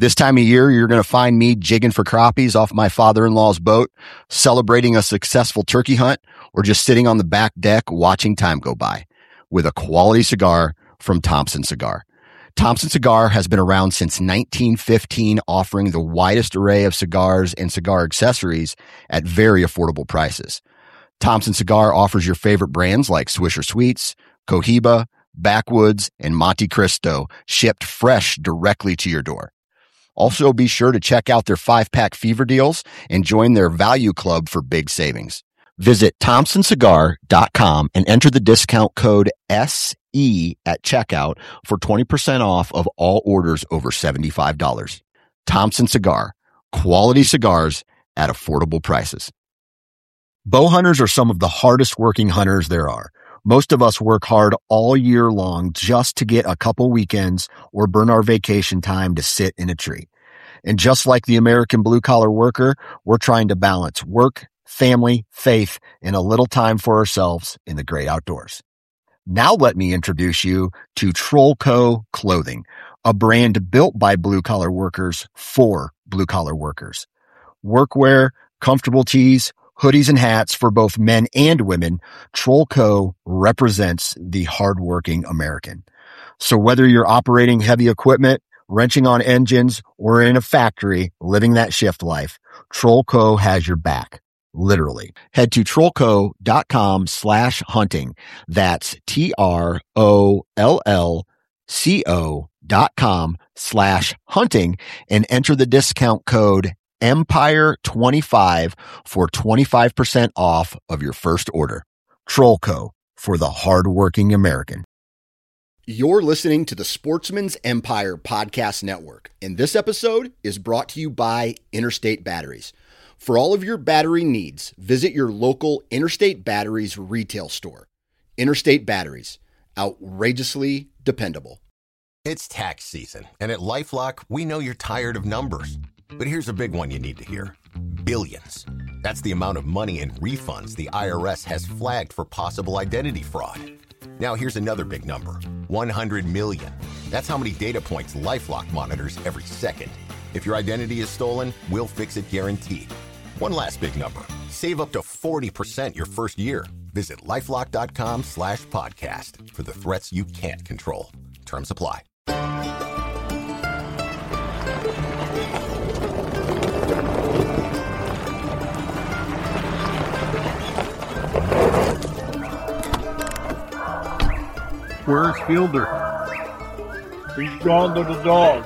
This time of year, you're going to find me jigging for crappies off my father-in-law's boat, celebrating a successful turkey hunt, or just sitting on the back deck watching time go by with a quality cigar from Thompson Cigar. Thompson Cigar has been around since 1915, offering the widest array of cigars and cigar accessories at very affordable prices. Thompson Cigar offers your favorite brands like Swisher Sweets, Cohiba, Backwoods, and Monte Cristo, shipped fresh directly to your door. Also, be sure to check out their 5-pack fever deals and join their value club for big savings. Visit thompsoncigar.com and enter the discount code SE at checkout for 20% off of all orders over $75. Thompson Cigar, quality cigars at affordable prices. Bow hunters are some of the hardest working hunters there are. Most of us work hard all year long just to get a couple weekends or burn our vacation time to sit in a tree. And just like the American blue-collar worker, we're trying to balance work, family, faith, and a little time for ourselves in the great outdoors. Now let me introduce you to Trollco Clothing, a brand built by blue-collar workers for blue-collar workers. Workwear, comfortable tees, hoodies and hats for both men and women, Trollco represents the hardworking American. So whether you're operating heavy equipment, wrenching on engines, or in a factory living that shift life, Trollco has your back. Literally. Head to trollco.com/hunting. That's TROLLCO.com/hunting and enter the discount code Empire25 for 25% off of your first order. Trollco, for the hardworking American. You're listening to the Sportsman's Empire Podcast Network, and this episode is brought to you by Interstate Batteries. For all of your battery needs, visit your local Interstate Batteries retail store. Interstate Batteries, outrageously dependable. It's tax season, and at LifeLock, we know you're tired of numbers. But here's a big one you need to hear. Billions. That's the amount of money in refunds the IRS has flagged for possible identity fraud. Now here's another big number. 100 million. That's how many data points LifeLock monitors every second. If your identity is stolen, we'll fix it guaranteed. One last big number. Save up to 40% your first year. Visit LifeLock.com/podcast for the threats you can't control. Terms apply. Where's Fielder? He's gone to the dogs.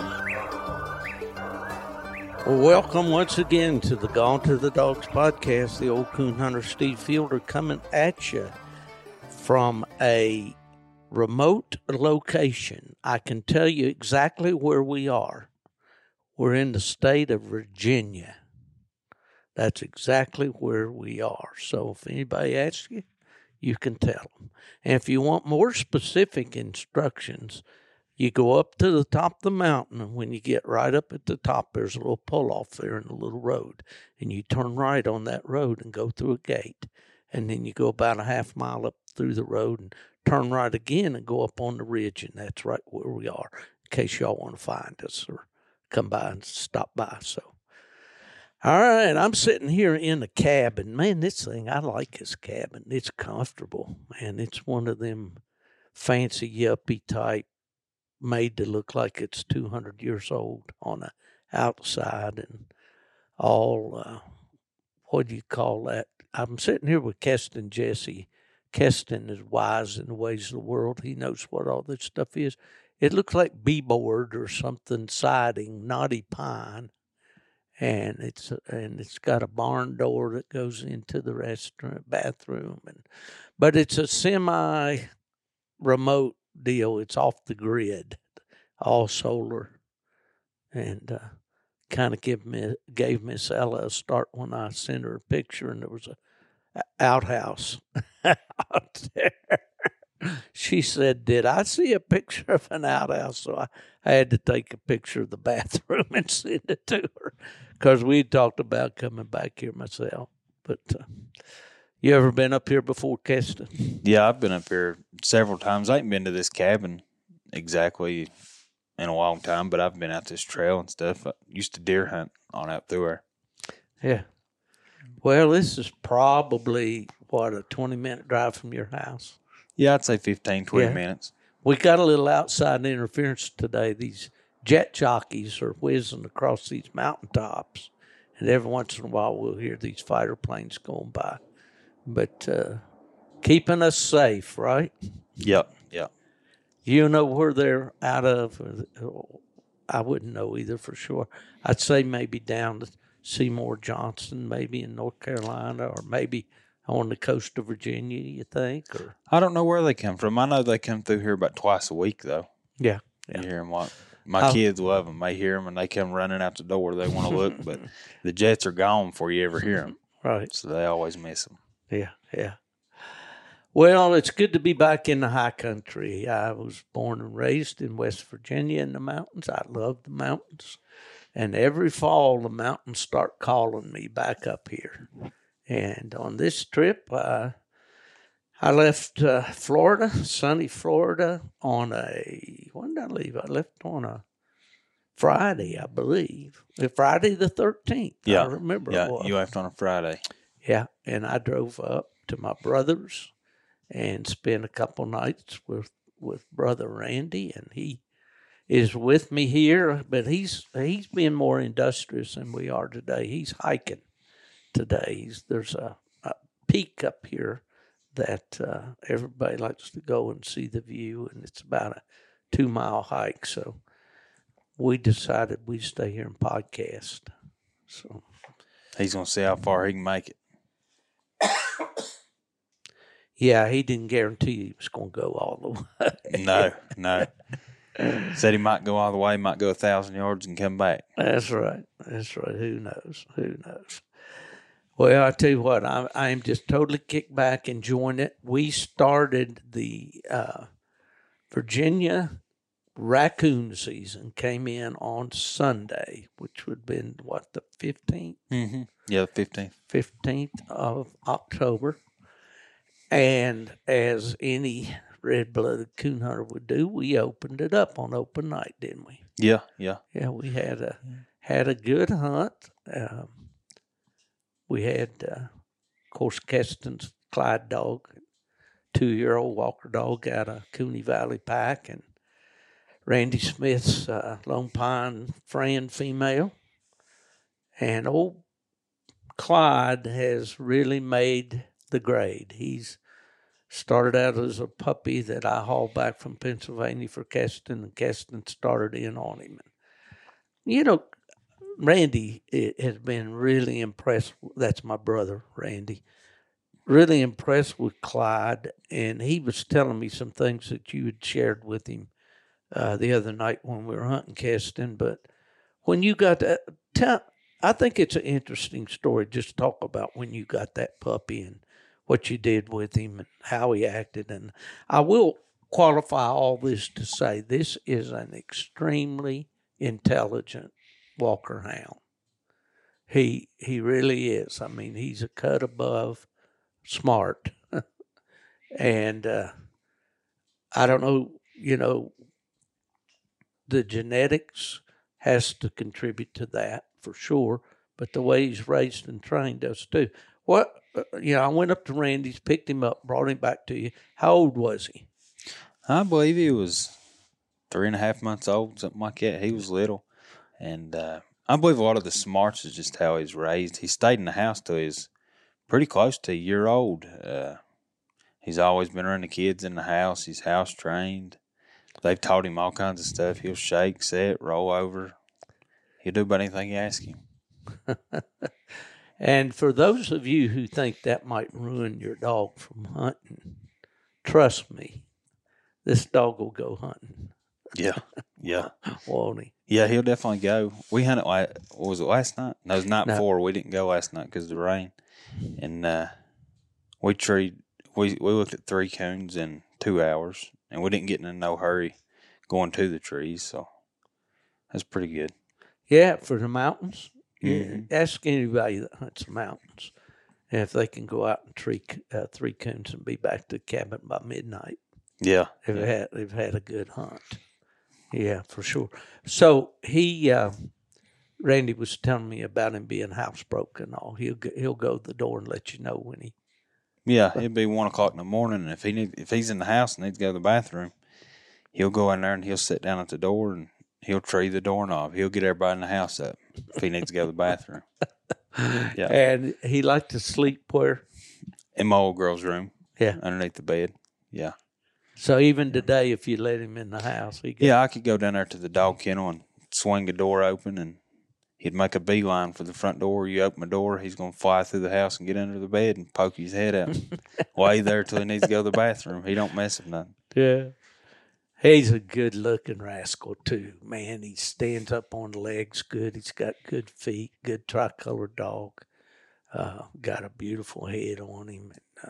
Well, welcome once again to the Gone to the Dogs podcast. The old coon hunter Steve Fielder coming at you from a remote location. I can tell you exactly where we are. We're in the state of Virginia. That's exactly where we are. So if anybody asks you, you can tell them. And if you want more specific instructions, you go up to the top of the mountain, and when you get right up at the top, there's a little pull-off there in the little road, and you turn right on that road and go through a gate, and then you go about a half mile up through the road and turn right again and go up on the ridge, and that's right where we are, in case y'all want to find us or come by and stop by. So, all right, I'm sitting here in a cabin. Man, this thing, I like this cabin. It's comfortable, man. It's one of them fancy yuppie type, made to look like it's 200 years old on the outside and all, what do you call that? I'm sitting here with Keston Jesse. Keston is wise in the ways of the world. He knows what all this stuff is. It looks like B-board or something siding, knotty pine. And it's got a barn door that goes into the bathroom. But it's a semi-remote deal. It's off the grid, all solar, and kind of gave Miss Ella a start when I sent her a picture, and there was a outhouse out there. She said, "Did I see a picture of an outhouse?" So I had to take a picture of the bathroom and send it to her, because we talked about coming back here myself. But you ever been up here before, Keston? Yeah, I've been up here several times. I ain't been to this cabin exactly in a long time, but I've been out this trail and stuff. I used to deer hunt on out through there. Yeah. Well, this is probably, a 20-minute drive from your house? Yeah, I'd say 15, 20 Yeah. minutes. We got a little outside interference today. These jet jockeys are whizzing across these mountaintops, and every once in a while we'll hear these fighter planes going by. But keeping us safe, right? Yep. You know where they're out of? I wouldn't know either for sure. I'd say maybe down to Seymour Johnson, maybe in North Carolina, or maybe on the coast of Virginia, you think? Or I don't know where they come from. I know they come through here about twice a week, though. Yeah. You hear them. My kids love them. They hear them, and they come running out the door. They want to look, but the jets are gone before you ever hear them. Right. So they always miss them. Yeah. Well, it's good to be back in the high country. I was born and raised in West Virginia in the mountains. I love the mountains. And every fall, the mountains start calling me back up here. And on this trip, I left Florida, sunny Florida, when did I leave? I left on a Friday, I believe. Friday the 13th. Yeah. I remember Yeah, it was. you left on a Friday. Yeah, and I drove up to my brother's and spent a couple nights with Brother Randy, and he is with me here, but he's been more industrious than we are today. He's hiking today. There's a peak up here that everybody likes to go and see the view, and it's about a 2-mile hike. So we decided we'd stay here and podcast. So He's going to see how far he can make it. yeah, he didn't guarantee he was going to go all the way. No. Said he might go all the way, might go 1,000 yards and come back. That's right. Who knows? Well, I tell you what, I am just totally kicked back, enjoying it. We started the Virginia raccoon season, came in on Sunday, which would have been, the 15th? Mm-hmm. Yeah, the 15th. 15th of October. And as any red-blooded coon hunter would do, we opened it up on open night, didn't we? Yeah. Yeah, we had a good hunt. We had, of course, Keston's Clyde dog, 2-year-old Walker dog out of Cooney Valley Pack, and Randy Smith's Lone Pine Fran female. And old Clyde has really made the grade. He's started out as a puppy that I hauled back from Pennsylvania for Keston, and Keston started in on him. And, Randy has been really impressed. That's my brother, Randy. Really impressed with Clyde, and he was telling me some things that you had shared with him the other night when we were hunting Keston. But when you got that, I think it's an interesting story just to talk about when you got that puppy and what you did with him and how he acted. And I will qualify all this to say this is an extremely intelligent Walker hound. He really is. I mean, he's a cut above smart. And I don't know, the genetics has to contribute to that for sure, but the way he's raised and trained does too. I went up to Randy's, picked him up, brought him back to you. How old was he? I believe he was 3.5 months old, something like that. He was little. And I believe a lot of the smarts is just how he's raised. He stayed in the house till he's pretty close to a year old. He's always been around the kids in the house. He's house trained. They've taught him all kinds of stuff. He'll shake, sit, roll over. He'll do about anything you ask him. And for those of you who think that might ruin your dog from hunting, trust me, this dog will go hunting. Yeah. Won't he? Yeah, he'll definitely go. We hunted, was it last night? No, it was the night before. We didn't go last night because of the rain. And we looked at 3 coons in 2 hours, and we didn't get in no hurry going to the trees, so that's pretty good. Yeah, for the mountains. Mm-hmm. Ask anybody that hunts the mountains if they can go out and tree 3 coons and be back to the cabin by midnight. Yeah. They've had a good hunt. Yeah, for sure. So Randy was telling me about him being housebroken and all. He'll go to the door and let you know when he. Yeah, it'd be 1 o'clock in the morning, and if he's in the house and needs to go to the bathroom, he'll go in there and he'll sit down at the door and he'll tree the doorknob. He'll get everybody in the house up if he needs to go to the bathroom. Yeah, And he liked to sleep where? in my old girl's room. Yeah. Underneath the bed. Yeah. So even today, if you let him in the house, Yeah, I could go down there to the dog kennel and swing the door open, and he'd make a beeline for the front door. You open the door, he's going to fly through the house and get under the bed and poke his head out. Lay there till he needs to go to the bathroom. He don't mess with nothing. Yeah. He's a good-looking rascal, too. Man, he stands up on the legs good. He's got good feet, good tricolored dog. Got a beautiful head on him.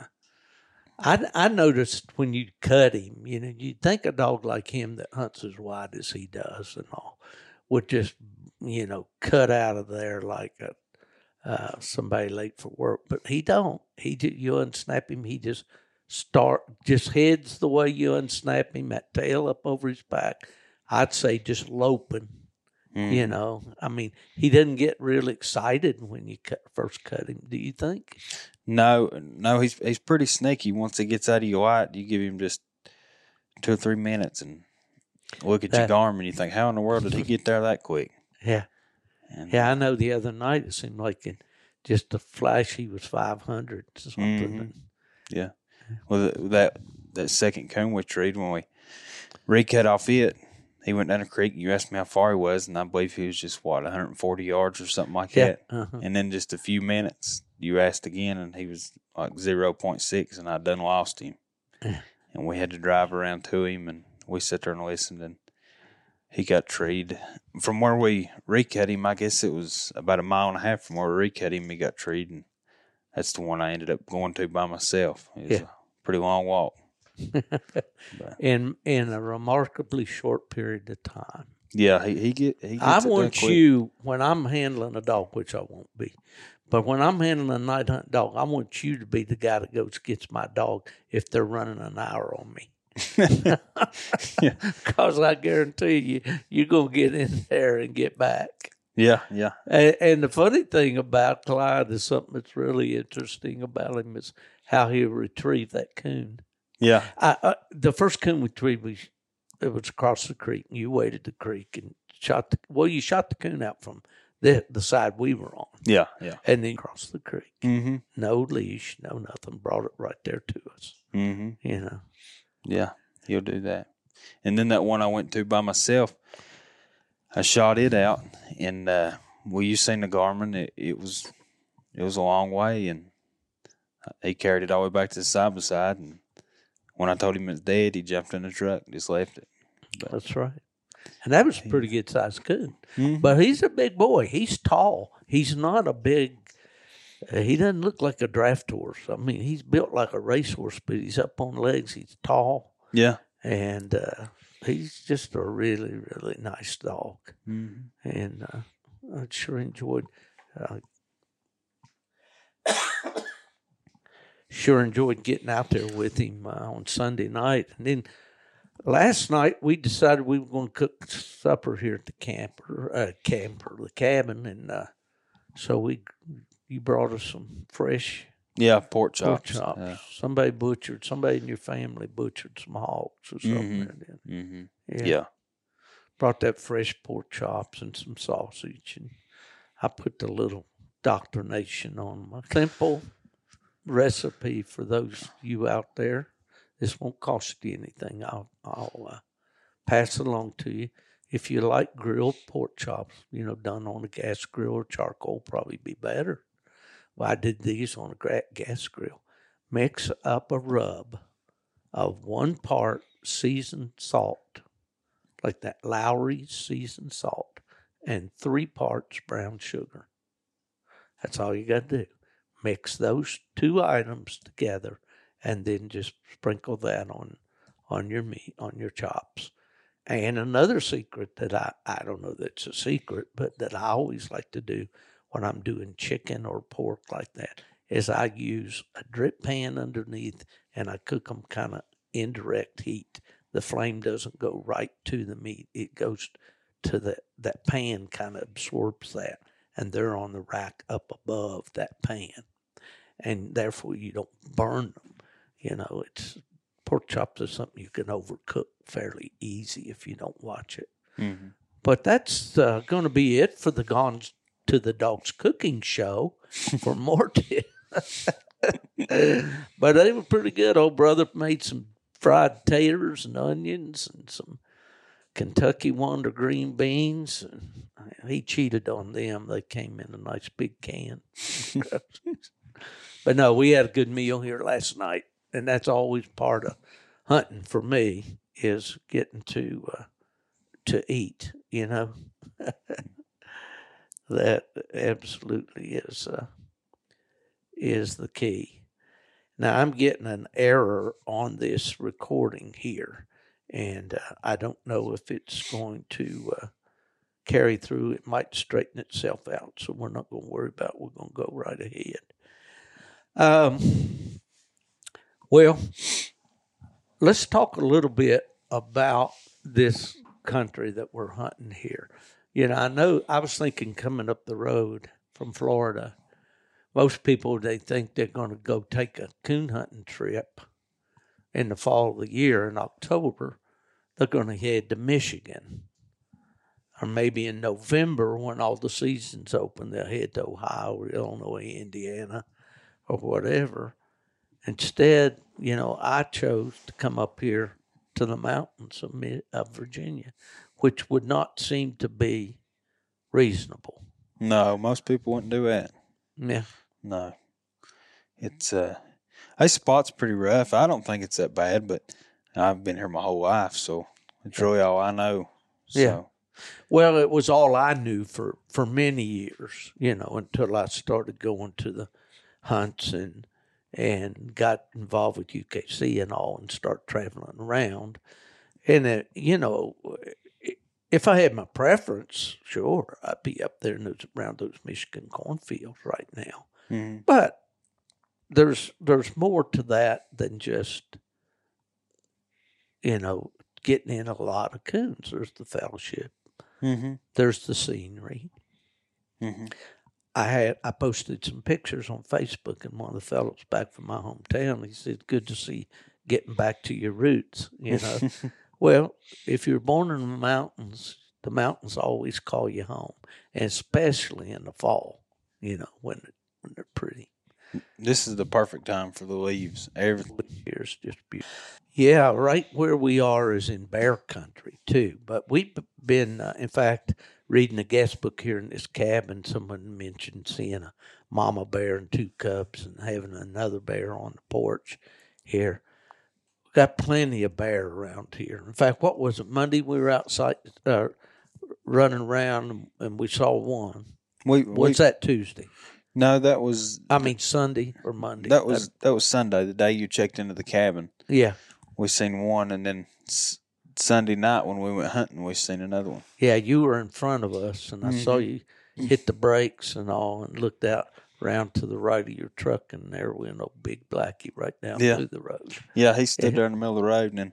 And, I noticed when you cut him, you'd think a dog like him that hunts as wide as he does and all would just, cut out of there like somebody late for work. But he don't. You unsnap him, he just heads the way you unsnap him, that tail up over his back. I'd say just loping. I mean, he doesn't get real excited when you first cut him. Do you think? No, he's pretty sneaky. Once he gets out of your light, you give him just 2 or 3 minutes and look at your arm, and you think, how in the world did he get there that quick? Yeah. I know the other night it seemed like in just a flash he was 500 or something. Mm-hmm. Yeah. Well, that second coon we treed, when we recut off it, he went down the creek. You asked me how far he was, and I believe he was just, 140 yards or something like that. Uh-huh. And then just a few minutes, you asked again, and he was like 0.6, and I done lost him. And we had to drive around to him, and we sat there and listened, and he got treed. From where we recut him, I guess it was about 1.5 miles from where we recut him, he got treed, and that's the one I ended up going to by myself. It was a pretty long walk. in a remarkably short period of time. Yeah, he gets I it want done quick. you, when I'm handling a dog, which I won't be, but when I'm handling a night hunt dog, I want you to be the guy that goes gets my dog if they're running an hour on me. Because I guarantee you, you're going to get in there and get back. Yeah. And the funny thing about Clyde is something that's really interesting about him is how he'll retrieve that coon. Yeah. The first coon we retrieved, it was across the creek. You waded the creek and you shot the coon out from the side we were on. Yeah. And then crossed the creek. Mm-hmm. No leash, no nothing. Brought it right there to us. Mm-hmm. Yeah, he'll do that. And then that one I went to by myself, I shot it out, and you seen the Garmin? It was a long way, and he carried it all the way back to the side by side. And when I told him it was dead, he jumped in the truck, and just left it. But that's right. And that was a pretty good sized coon. Mm-hmm. But he's a big boy. He's tall. He's not a big. He doesn't look like a draft horse. I mean, he's built like a racehorse, but he's up on legs. He's tall. Yeah. And he's just a really, really nice dog. Mm-hmm. And I sure enjoyed getting out there with him on Sunday night. And then last night we decided we were going to cook supper here at the cabin. And so you brought us some fresh pork chops. Somebody in your family butchered some hogs or something. Mm-hmm. Yeah. Brought that fresh pork chops and some sausage, and I put the little Dr. Nation on my simple recipe for those you out there. This won't cost you anything. I'll pass it along to you. If you like grilled pork chops, done on a gas grill or charcoal, probably be better. Well, I did these on a gas grill. Mix up a rub of 1 part seasoned salt, like that Lowry seasoned salt, and 3 parts brown sugar. That's all you got to do. Mix those 2 items together, and then just sprinkle that on your meat, on your chops. And another secret that I don't know that's a secret, but that I always like to do when I'm doing chicken or pork like that, is I use a drip pan underneath and I cook them kind of indirect heat. the flame doesn't go right to the meat. It goes to that pan, kind of absorbs that, and they're on the rack up above that pan, and therefore you don't burn them. It's pork chops are something you can overcook fairly easy if you don't watch it. Mm-hmm. But that's going to be it for the Gone to the Dogs cooking show for Morty. But they were pretty good. Old brother made some fried taters and onions and some Kentucky Wonder green beans. And he cheated on them. They came in a nice big can. But no, we had a good meal here last night. And that's always part of hunting for me, is getting to eat, That absolutely is the key. Now, I'm getting an error on this recording here, and I don't know if it's going to carry through. It might straighten itself out, so we're not going to worry about it. We're going to go right ahead. Well, let's talk a little bit about this country that we're hunting here. I know I was thinking coming up the road from Florida, most people, they think they're going to go take a coon hunting trip in the fall of the year. In October, they're going to head to Michigan. Or maybe in November, when all the seasons open, they'll head to Ohio or Illinois, Indiana, or whatever. Instead, I chose to come up here to the mountains of Virginia, which would not seem to be reasonable. No, most people wouldn't do that. Yeah. No. It's, this spot's pretty rough. I don't think it's that bad, but I've been here my whole life, so it's really all I know. So. Yeah. Well, it was all I knew for many years, until I started going to the hunts and got involved with UKC and all and start traveling around. And, if I had my preference, sure, I'd be up there around those Michigan cornfields right now. Mm-hmm. But there's more to that than just, getting in a lot of coons. There's the fellowship. Mm-hmm. There's the scenery. Mm-hmm. I posted some pictures on Facebook, and one of the fellows back from my hometown, he said, "Good to see getting back to your roots." Well, if you're born in the mountains always call you home, and especially in the fall, when they're pretty. This is the perfect time for the leaves. Everything here's just beautiful. Yeah, right where we are is in bear country too. But we've been, in fact, reading a guest book here in this cabin. Someone mentioned seeing a mama bear and 2 cubs and having another bear on the porch here. We've got plenty of bear around here. In fact, what was it, Monday we were outside running around and we saw one. What's that, Tuesday? No, that was... Sunday or Monday. That was Sunday, the day you checked into the cabin. Yeah. We seen one, and then Sunday night when we went hunting, we seen another one. Yeah, you were in front of us, and I saw you hit the brakes and all, and looked out around to the right of your truck, and there went a big blackie right down through the road. Yeah, he stood there in the middle of the road, and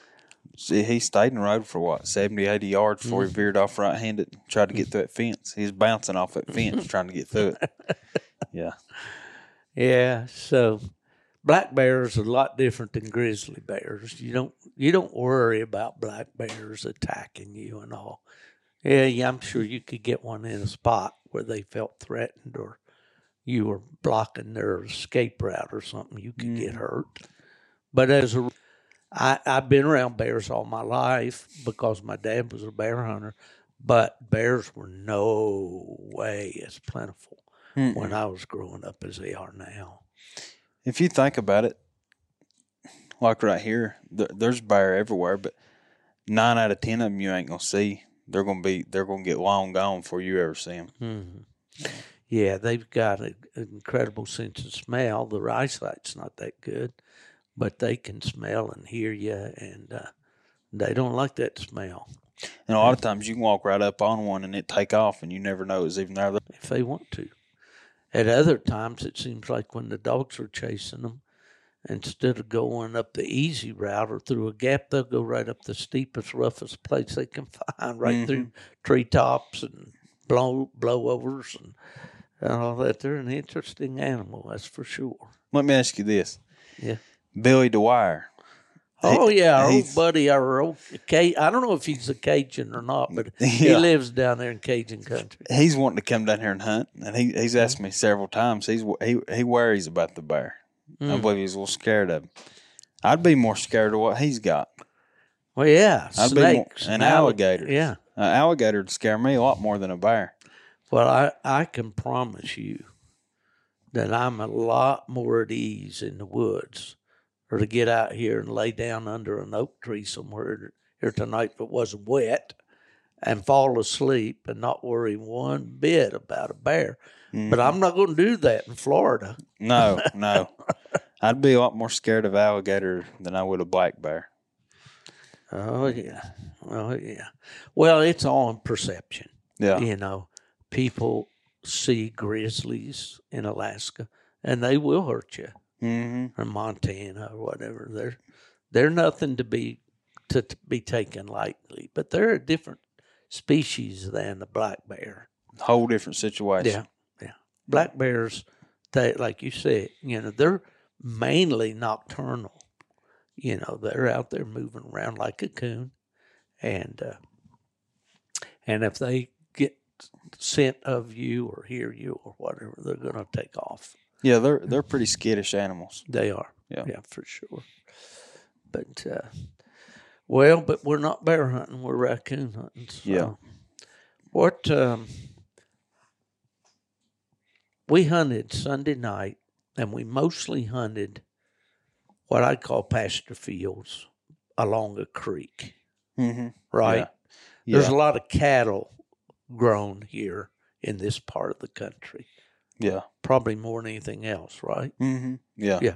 he stayed in the road for, 70, 80 yards before he veered off right-handed and tried to get through that fence. He was bouncing off that fence trying to get through it. Yeah. Yeah, so... black bears are a lot different than grizzly bears. You don't worry about black bears attacking you and all. Yeah, I'm sure you could get one in a spot where they felt threatened or you were blocking their escape route or something. You could get hurt. But I've been around bears all my life because my dad was a bear hunter. But bears were no way as plentiful when I was growing up as they are now. If you think about it, like right here, there's bear everywhere, but 9 out of 10 of them you ain't gonna see. They're gonna get long gone before you ever see them. Mm-hmm. Yeah, they've got an incredible sense of smell. Their eyesight's not that good, but they can smell and hear you, and they don't like that smell. And a lot of times you can walk right up on one and it take off, and you never know it's even there. If they want to. At other times, it seems like when the dogs are chasing them, instead of going up the easy route or through a gap, they'll go right up the steepest, roughest place they can find, right through treetops and blowovers and all that. They're an interesting animal, that's for sure. Let me ask you this. Yeah. Billy Dwyer. Oh, yeah, our old buddy, our old I don't know if he's a Cajun or not, but he lives down there in Cajun country. He's wanting to come down here and hunt, and he's asked me several times. He worries about the bear. I believe he's a little scared of him. I'd be more scared of what he's got. Well, yeah, I'd snakes. Be more, and alligators. Yeah. An alligator would scare me a lot more than a bear. Well, I can promise you that I'm a lot more at ease in the woods, or to get out here and lay down under an oak tree somewhere here tonight if it wasn't wet and fall asleep and not worry one bit about a bear. But I'm not going to do that in Florida. No. I'd be a lot more scared of alligator than I would a black bear. Oh, yeah. Well, it's all in perception. Yeah. You know, people see grizzlies in Alaska, and they will hurt you. Or Montana or whatever. They're nothing to be taken lightly, but they're a different species than the black bear. Whole different situation. Yeah. Black bears, they, like you said, you know, they're mainly nocturnal. You know, they're out there moving around like a coon, and if they get scent of you or hear you or whatever, they're going to take off. Yeah, they're pretty skittish animals. They are. Yeah, for sure. But but we're not bear hunting; we're raccoon hunting. So. Yeah. What we hunted Sunday night, and we mostly hunted what I call pasture fields along a creek. Right. Yeah. There's a lot of cattle grown here in this part of the country. Yeah. Probably more than anything else, right? Yeah.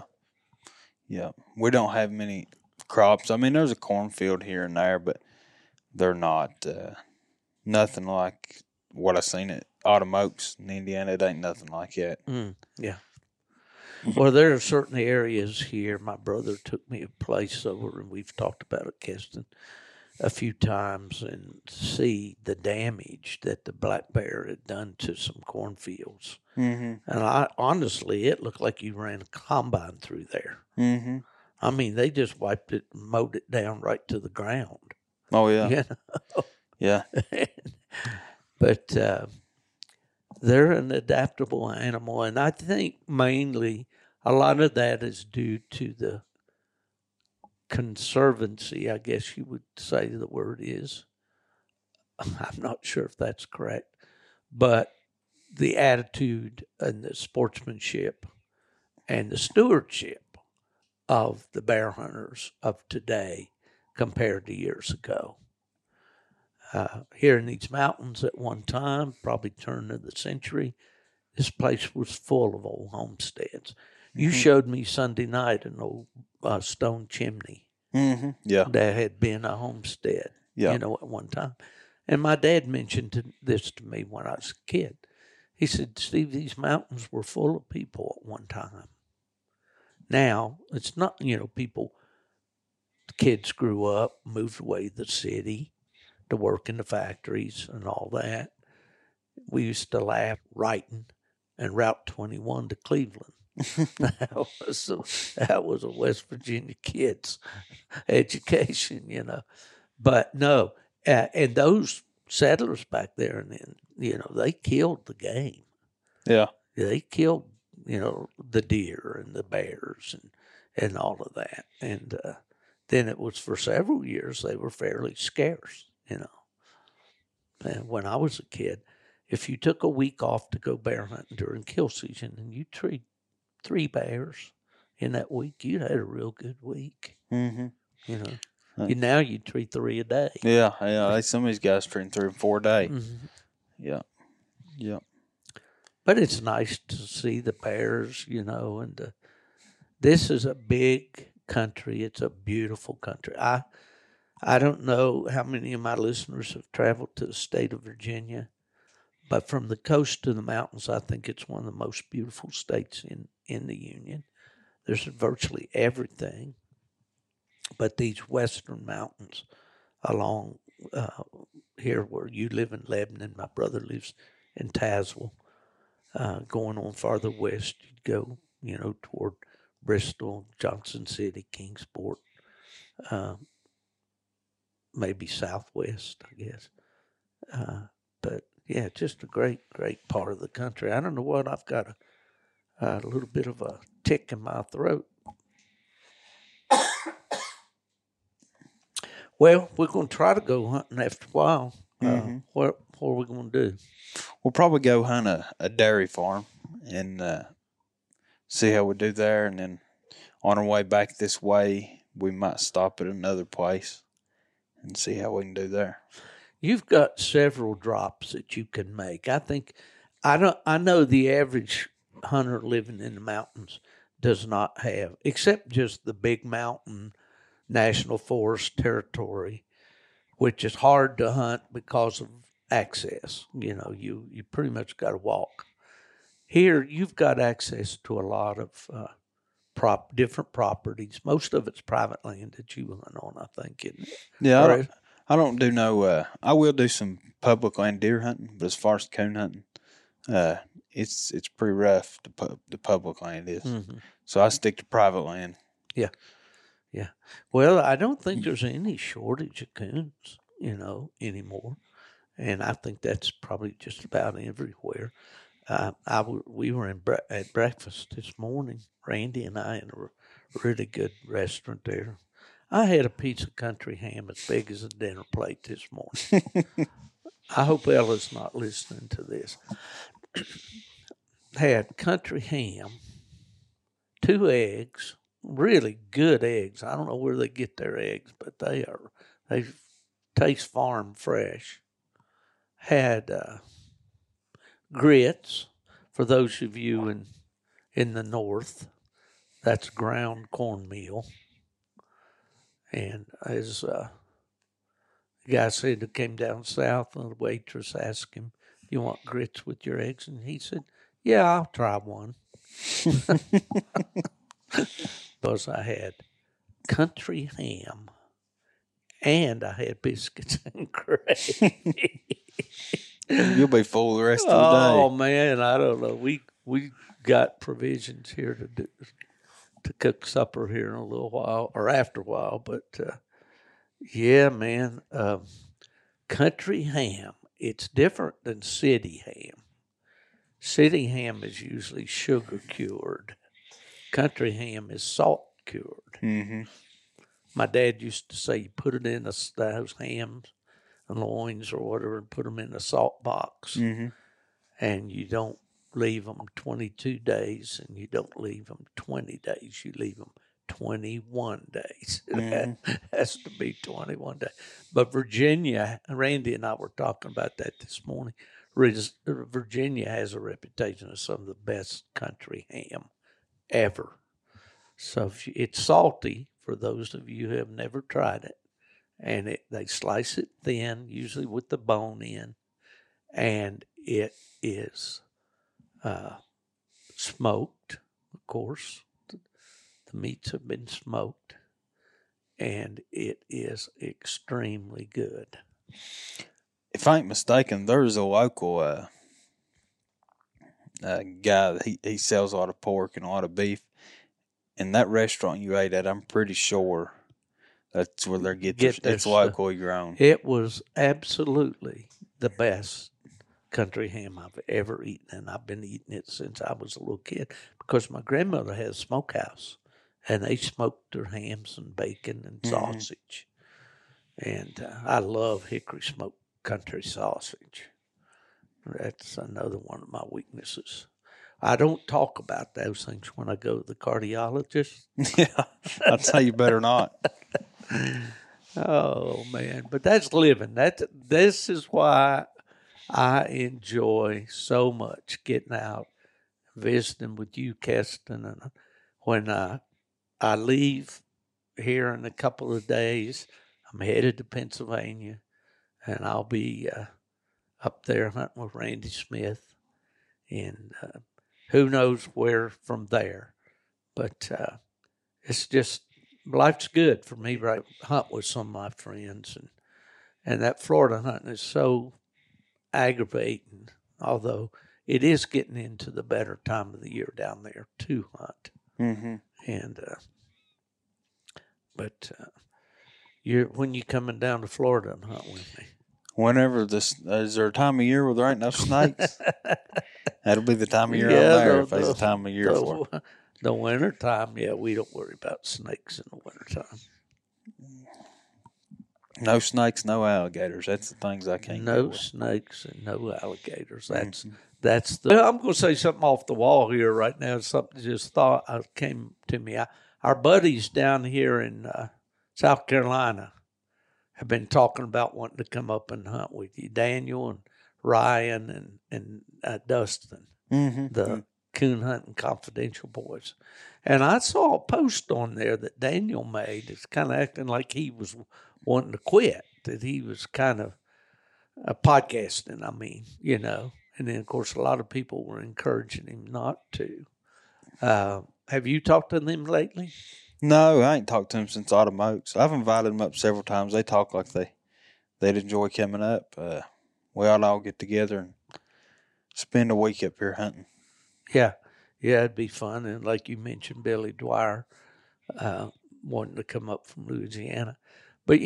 We don't have many crops. I mean, there's a cornfield here and there, but they're not nothing like what I seen at Autumn Oaks in Indiana. It ain't nothing like that. Yeah. Well, there are certain areas here. My brother took me a place over, and we've talked about it, Keston, a few times, and see the damage that the black bear had done to some cornfields. And honestly, it looked like you ran a combine through there. I mean, they just wiped it and mowed it down right to the ground. Oh, yeah. You know? Yeah. But they're an adaptable animal, and I think mainly a lot of that is due to the conservancy, I guess you would say the word is. I'm not sure if that's correct, but the attitude and the sportsmanship and the stewardship of the bear hunters of today compared to years ago. Here in these mountains at one time, probably turn of the century, this place was full of old homesteads. You showed me Sunday night an old stone chimney. Yeah. That had been a homestead, Yeah. you know, at one time. And my dad mentioned this to me when I was a kid. He said, Steve, these mountains were full of people at one time. Now, it's not, you know, kids grew up, moved away to the city to work in the factories and all that. We used to laugh writing and Route 21 to Cleveland. That was a West Virginia kid's education, you know. But no, and those settlers back there, and then, you know, they killed the game. Yeah. They killed, you know, the deer and the bears and all of that. And then it was for several years, they were fairly scarce, you know. And when I was a kid, if you took a week off to go bear hunting during kill season and you treat 3 bears in that week, you had a real good week. You know, now you treat 3 a day. Yeah. Some of these guys treat 3 or 4 a day. Yeah. But it's nice to see the bears, you know, and this is a big country. It's a beautiful country. I don't know how many of my listeners have traveled to the state of Virginia, but from the coast to the mountains, I think it's one of the most beautiful states in the Union. There's virtually everything. But these western mountains along here where you live in Lebanon, my brother lives in Tazewell, going on farther west, you'd go, toward Bristol, Johnson City, Kingsport, maybe southwest, I guess. But yeah, just a great, great part of the country. I don't know what, I've got a little bit of a tick in my throat. Well, we're going to try to go hunting after a while. What are we going to do? We'll probably go hunt a dairy farm and see how we do there. And then on our way back this way, we might stop at another place and see how we can do there. You've got several drops that you can make. I know the average hunter living in the mountains does not have, except just the big mountain national forest territory, which is hard to hunt because of access. You pretty much got to walk. Here, you've got access to a lot of different properties. Most of it's private land that you hunt on, I think, isn't it? Yeah, I don't do no. I will do some public land deer hunting, but as far as coon hunting, it's pretty rough. The public land is, so I stick to private land. Yeah. Yeah. Well, I don't think there's any shortage of coons, anymore. And I think that's probably just about everywhere. We were at breakfast this morning, Randy and I, in a really good restaurant there. I had a piece of country ham as big as a dinner plate this morning. I hope Ella's not listening to this. Had country ham, 2 eggs, really good eggs. I don't know where they get their eggs, but they taste farm fresh. Had grits, for those of you in the north, that's ground cornmeal. And as the guy said that came down south, and the waitress asked him, "You want grits with your eggs?" And he said, "Yeah, I'll try one." Because I had country ham and I had biscuits and gravy. You'll be full the rest of the day. Oh man, I don't know. We got provisions here to cook supper here in a little while or after a while, but yeah, man, country ham. It's different than city ham. City ham is usually sugar cured. Country ham is salt cured. Mm-hmm. My dad used to say you put it in those hams and loins or whatever and put them in a salt box. Mm-hmm. And you don't leave them 22 days and you don't leave them 20 days. You leave them 21 days. Mm-hmm. It has to be 21 days. But Virginia, Randy and I were talking about that this morning. Virginia has a reputation of some of the best country ham ever. So it's salty for those of you who have never tried it. And they slice it thin, usually with the bone in. And it is smoked, of course. The meats have been smoked. And it is extremely good. If I ain't mistaken, there's a local guy, he sells a lot of pork and a lot of beef. And that restaurant you ate at, I'm pretty sure that's where they get it's locally grown. It was absolutely the best country ham I've ever eaten, and I've been eating it since I was a little kid because my grandmother had a smokehouse, and they smoked their hams and bacon and sausage. And I love hickory smoked country sausage. That's another one of my weaknesses. I don't talk about those things when I go to the cardiologist. Yeah, I'd say you better not. Oh, man. But that's living. This is why I enjoy so much getting out, visiting with you, Keston. And when I leave here in a couple of days, I'm headed to Pennsylvania, and I'll be up there hunting with Randy Smith. And who knows where from there. But it's just, life's good for me, right? Hunt with some of my friends. And that Florida hunting is so aggravating, although it is getting into the better time of the year down there to hunt. Mm-hmm. And, but when you coming down to Florida and hunt with me? Whenever is there a time of year where there ain't no snakes? That'll be the time of year I'm there if there's a time of year for it. The winter time, we don't worry about snakes in the winter time. No snakes, no alligators. That's the things I can't. No snakes and no alligators. That's the. I'm going to say something off the wall here right now. Something just came to me. Our buddies down here in South Carolina have been talking about wanting to come up and hunt with you, Daniel and Ryan and Dustin, the Coon Hunting Confidential boys. And I saw a post on there that Daniel made. It's kind of acting like he was wanting to quit, that he was kind of podcasting, And then, of course, a lot of people were encouraging him not to. Have you talked to them lately? No, I ain't talked to them since Autumn Oaks. I've invited them up several times. They talk like they'd enjoy coming up. We ought to all get together and spend a week up here hunting. Yeah, it'd be fun. And like you mentioned, Billy Dwyer wanting to come up from Louisiana. But,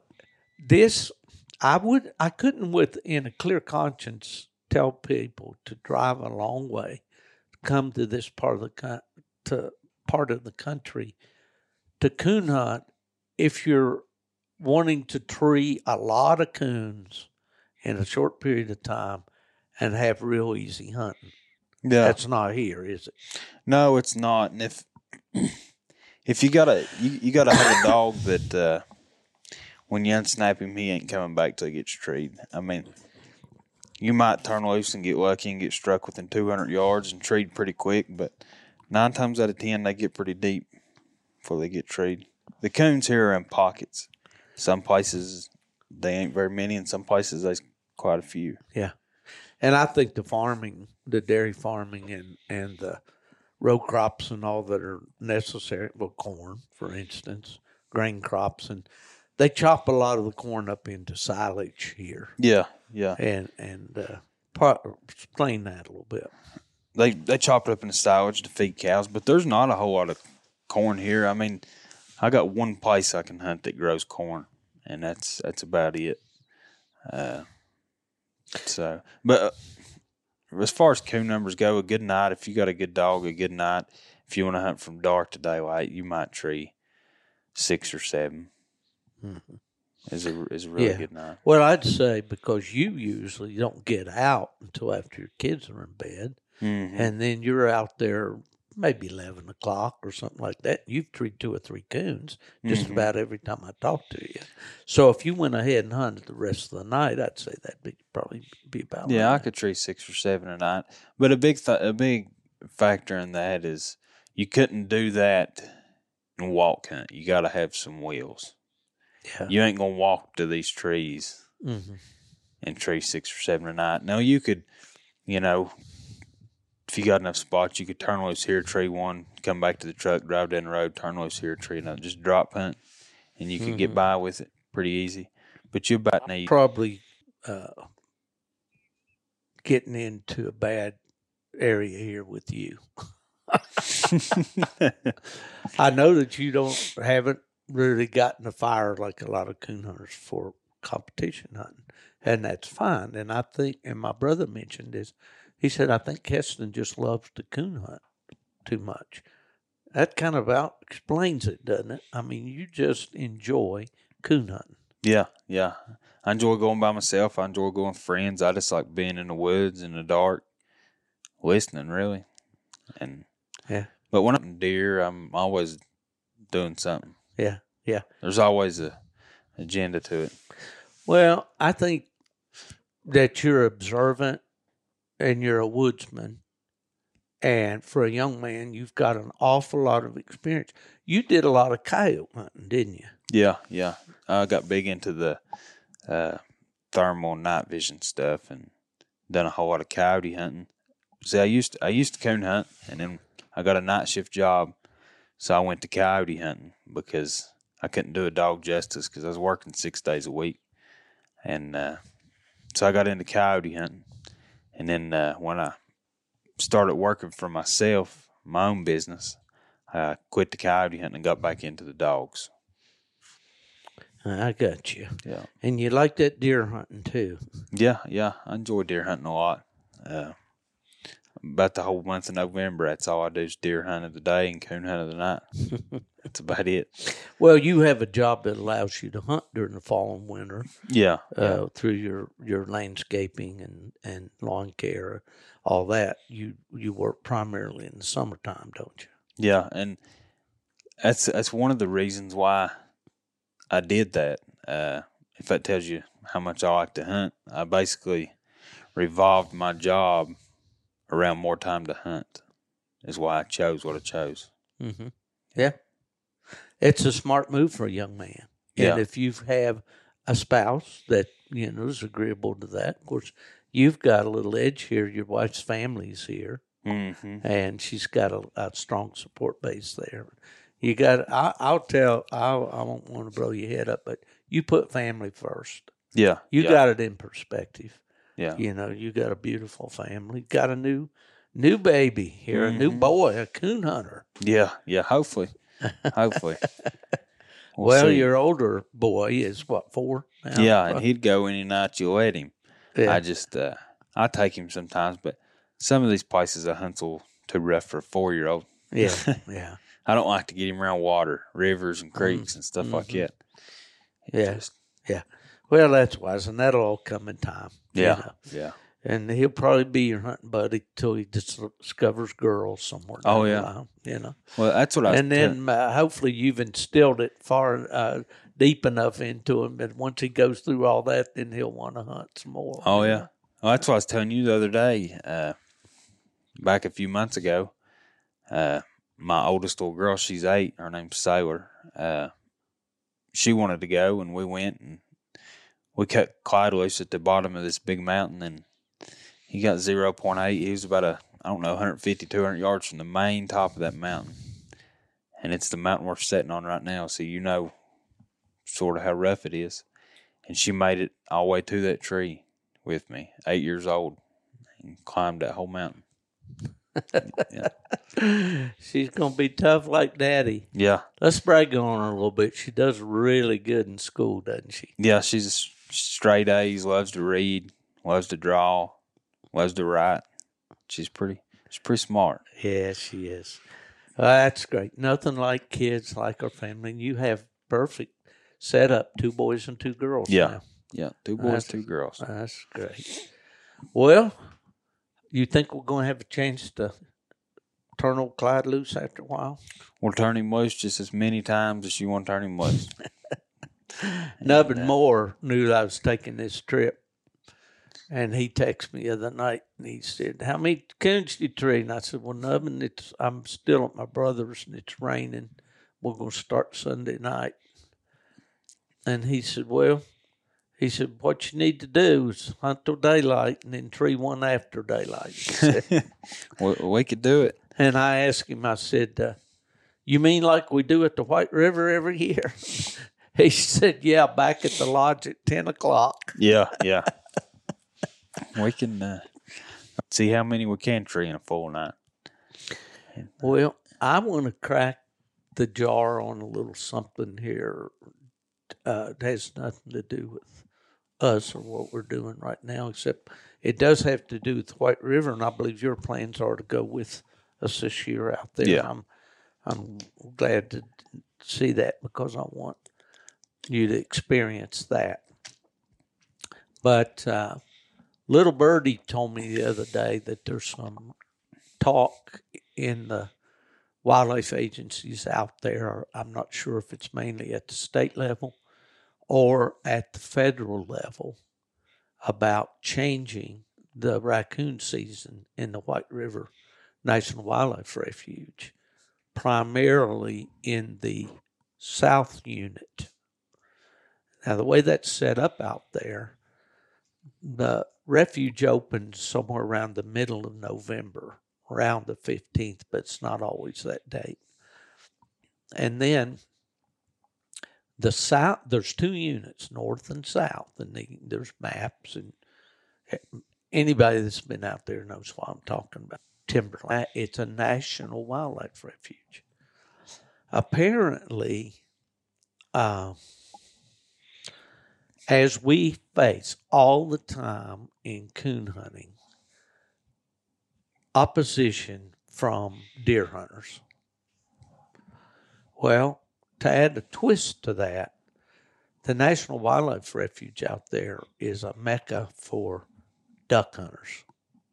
I couldn't within a clear conscience tell people to drive a long way, to come to this part of the country to coon hunt if you're wanting to tree a lot of coons in a short period of time and have real easy hunting. Yeah, that's not here, is it? No, it's not. And if you gotta have a dog that when you unsnap him, he ain't coming back till he gets treed. I mean, you might turn loose and get lucky and get struck within 200 yards and treed pretty quick, but 9 times out of 10 they get pretty deep before they get treed. The coons here are in pockets. Some places they ain't very many, and some places there's quite a few. Yeah, and I think the dairy farming and the row crops and all that are necessary, corn, for instance, grain crops, and they chop a lot of the corn up into silage here. Yeah. And explain that a little bit. They chop it up into silage to feed cows, but there's not a whole lot of corn here. I mean, I got one place I can hunt that grows corn, and that's about it. But as far as coon numbers go, a good night, if you got a good dog, a good night. If you want to hunt from dark to daylight, you might tree 6 or 7. Mm-hmm. Is a really good night. Well, I'd say because you usually don't get out until after your kids are in bed, and then you're out there maybe 11 o'clock or something like that. You've treated 2 or 3 coons just about every time I talk to you. So if you went ahead and hunted the rest of the night, I'd say that'd probably be about right. I could tree 6 or 7 a night. But a big factor in that is you couldn't do that and walk hunt. You got to have some wheels. Yeah. You ain't going to walk to these trees and tree 6 or 7 a night. No, you could, if you got enough spots, you could turn loose here, tree 1, come back to the truck, drive down the road, turn loose here, tree another. Just drop hunt, and you could get by with it pretty easy. But you about need probably getting into a bad area here with you. I know that you haven't really gotten a fire like a lot of coon hunters for competition hunting, and that's fine. And I think, and my brother mentioned this, he said, I think Keston just loves to coon hunt too much. That kind of explains it, doesn't it? I mean, you just enjoy coon hunting. Yeah. I enjoy going by myself. I enjoy going with friends. I just like being in the woods in the dark, listening, really. But when I'm deer, I'm always doing something. Yeah. There's always a agenda to it. Well, I think that you're observant and you're a woodsman. And for a young man, you've got an awful lot of experience. You did a lot of coyote hunting, didn't you? Yeah. I got big into the thermal night vision stuff and done a whole lot of coyote hunting. See, I used to coon hunt, and then I got a night shift job So I went to coyote hunting because I couldn't do a dog justice because I was working 6 days a week. And so I got into coyote hunting. And then when I started working for myself, my own business, I quit the coyote hunting and got back into the dogs. I got you. Yeah. And you like that deer hunting too. Yeah. I enjoy deer hunting a lot. About the whole month of November, that's all I do is deer hunt of the day and coon hunt of the night. That's about it. Well, you have a job that allows you to hunt during the fall and winter. Yeah. Through your landscaping and lawn care, all that. You work primarily in the summertime, don't you? Yeah, and that's one of the reasons why I did that. If that tells you how much I like to hunt, I basically revolved my job around more time to hunt. Is why I chose what I chose. Mm-hmm. Yeah, it's a smart move for a young man. And if you have a spouse that is agreeable to that, of course, you've got a little edge here. Your wife's family's here, and she's got a strong support base there. You got. I'll tell. I won't want to blow your head up, but you put family first. Yeah, you got it in perspective. Yeah, you got a beautiful family. Got a new baby here, a new boy, a coon hunter. Yeah. Hopefully. Well, your older boy is what, 4 now? Yeah, and he'd go any night you let him. Yeah. I just I take him sometimes, but some of these places I hunt's too rough for a 4-year-old. Yeah. I don't like to get him around water, rivers and creeks and stuff like that. Yeah. Well, that's wise, and that'll all come in time. Yeah. And he'll probably be your hunting buddy till he discovers girls somewhere. Oh, yeah. Line, Well, that's what I was And then hopefully you've instilled it far deep enough into him that once he goes through all that, then he'll want to hunt some more. Oh, yeah. Well, that's what I was telling you the other day. Back a few months ago, my oldest little girl, she's 8. Her name's Sailor. She wanted to go, and we went, and we cut Clyde loose at the bottom of this big mountain, and he got 0.8. He was about 150, 200 yards from the main top of that mountain. And it's the mountain we're sitting on right now, so you know sort of how rough it is. And she made it all the way to that tree with me, 8 years old, and climbed that whole mountain. Yeah. She's going to be tough like Daddy. Yeah. Let's brag on her a little bit. She does really good in school, doesn't she? Yeah, she's straight A's, loves to read, loves to draw, loves to write. She's pretty smart. Yeah, she is. That's great. Nothing like kids, like our family. And you have perfect setup, 2 boys and 2 girls now. Yeah, 2 boys, 2 girls. That's great. Well, you think we're going to have a chance to turn old Clyde loose after a while? We'll turn him loose just as many times as you want to turn him loose. Nubbin Moore knew that I was taking this trip, and he texted me the other night, and he said, "How many coons did you tree?" And I said, "Well, Nubbin, I'm still at my brother's, and it's raining. We're going to start Sunday night." And he said, "What you need to do is hunt till daylight and then tree one after daylight." We could do it. And I asked him, I said, "You mean like we do at the White River every year?" He said, "Yeah, back at the lodge at 10 o'clock. Yeah. We can see how many we can tree in a full night. Well, I want to crack the jar on a little something here. It has nothing to do with us or what we're doing right now, except it does have to do with the White River, and I believe your plans are to go with us this year out there. Yeah. I'm glad to see that because I want you to experience that. But Little Birdie told me the other day that there's some talk in the wildlife agencies out there. I'm not sure if it's mainly at the state level or at the federal level about changing the raccoon season in the White River National Wildlife Refuge, primarily in the South Unit. Now, the way that's set up out there, the refuge opens somewhere around the middle of November, around the 15th, but it's not always that date. And then the south, there's 2 units, north and south, and there's maps, and anybody that's been out there knows what I'm talking about. Timberline, it's a national wildlife refuge. Apparently, as we face all the time in coon hunting, opposition from deer hunters. Well, to add a twist to that, the National Wildlife Refuge out there is a mecca for duck hunters.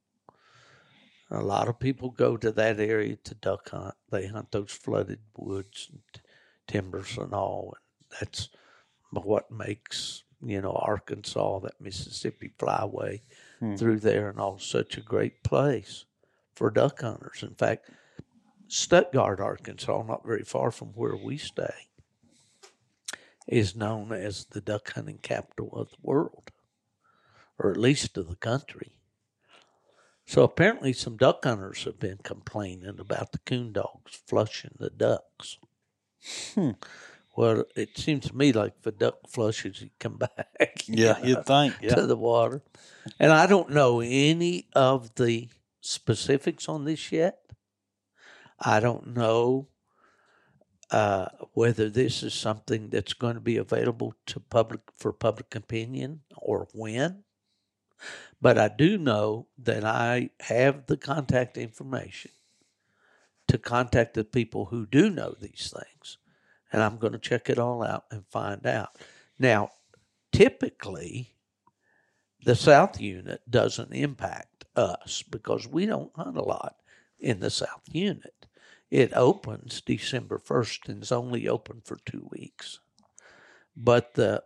A lot of people go to that area to duck hunt. They hunt those flooded woods and timbers and all. And that's what makes, Arkansas, that Mississippi flyway through there and all, such a great place for duck hunters. In fact, Stuttgart, Arkansas, not very far from where we stay, is known as the duck hunting capital of the world, or at least of the country. So apparently some duck hunters have been complaining about the coon dogs flushing the ducks. Well, it seems to me like if a duck flushes, he'd come back. Yeah, you'd think. Yeah. To the water. And I don't know any of the specifics on this yet. I don't know whether this is something that's going to be available to for public opinion or when. But I do know that I have the contact information to contact the people who do know these things. And I'm going to check it all out and find out. Now, typically, the South Unit doesn't impact us because we don't hunt a lot in the South Unit. It opens December 1st and is only open for 2 weeks. But the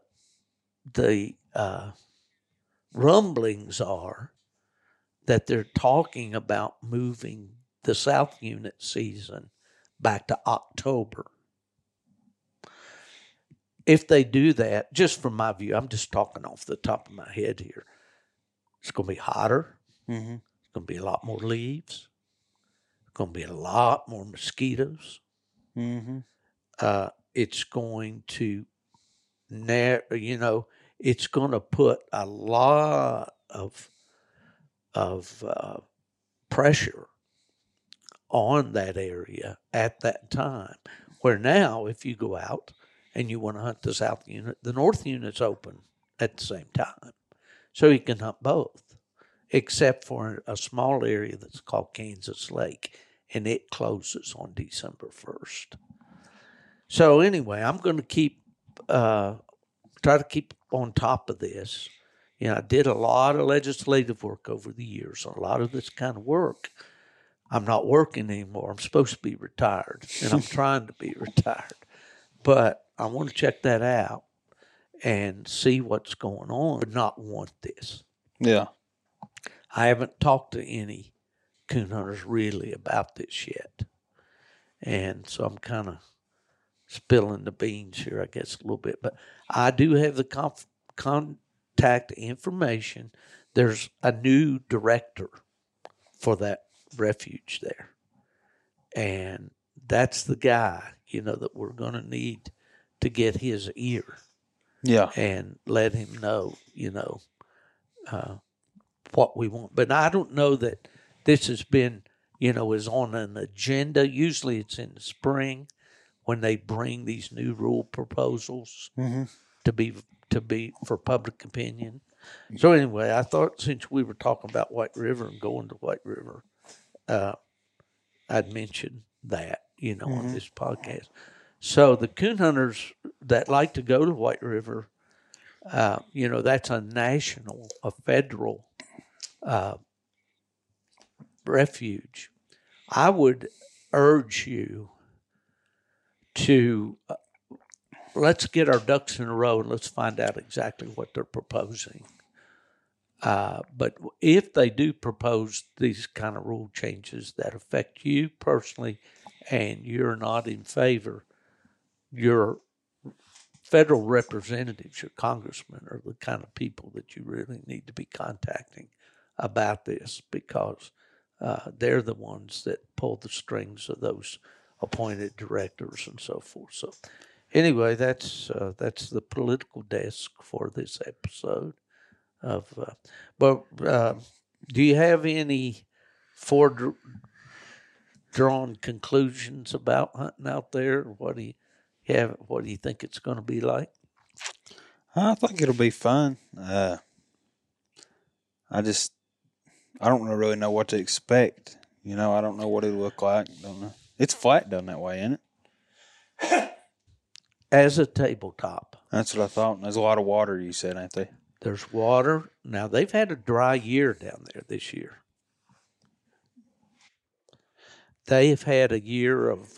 rumblings are that they're talking about moving the South Unit season back to October. If they do that, just from my view, I'm just talking off the top of my head here, it's going to be hotter. Mm-hmm. It's going to be a lot more leaves. It's going to be a lot more mosquitoes. Mm-hmm. It's going to, it's going to put a lot of pressure on that area at that time. Where now, if you go out and you want to hunt the South Unit, the North Unit's open at the same time. So you can hunt both, except for a small area that's called Kansas Lake, and it closes on December 1st. So anyway, I'm going to try to keep on top of this. I did a lot of legislative work over the years, a lot of this kind of work. I'm not working anymore. I'm supposed to be retired, and I'm trying to be retired. But I want to check that out and see what's going on. I would not want this. Yeah. I haven't talked to any coon hunters really about this yet. And so I'm kind of spilling the beans here, I guess, a little bit. But I do have the contact information. There's a new director for that refuge there. And that's the guy, that we're going to need to get his ear. Yeah. And let him know, what we want. But I don't know that this has been, is on an agenda. Usually it's in the spring when they bring these new rule proposals to be for public opinion. So anyway, I thought since we were talking about White River and going to White River, I'd mention that, on this podcast. So the coon hunters that like to go to White River, that's a federal refuge. I would urge you to let's get our ducks in a row and let's find out exactly what they're proposing. But if they do propose these kind of rule changes that affect you personally and you're not in favor, your federal representatives, your congressmen are the kind of people that you really need to be contacting about this because they're the ones that pull the strings of those appointed directors and so forth. So anyway, that's the political desk for this episode of. Do you have any foredrawn conclusions about hunting out there? What do you have? What do you think it's going to be like? I think it'll be fun. I don't really know what to expect. I don't know what it'll look like. Don't know. It's flat down that way, isn't it? As a tabletop. That's what I thought. There's a lot of water, you said, ain't they? There's water. Now, they've had a dry year down there this year. They've had a year of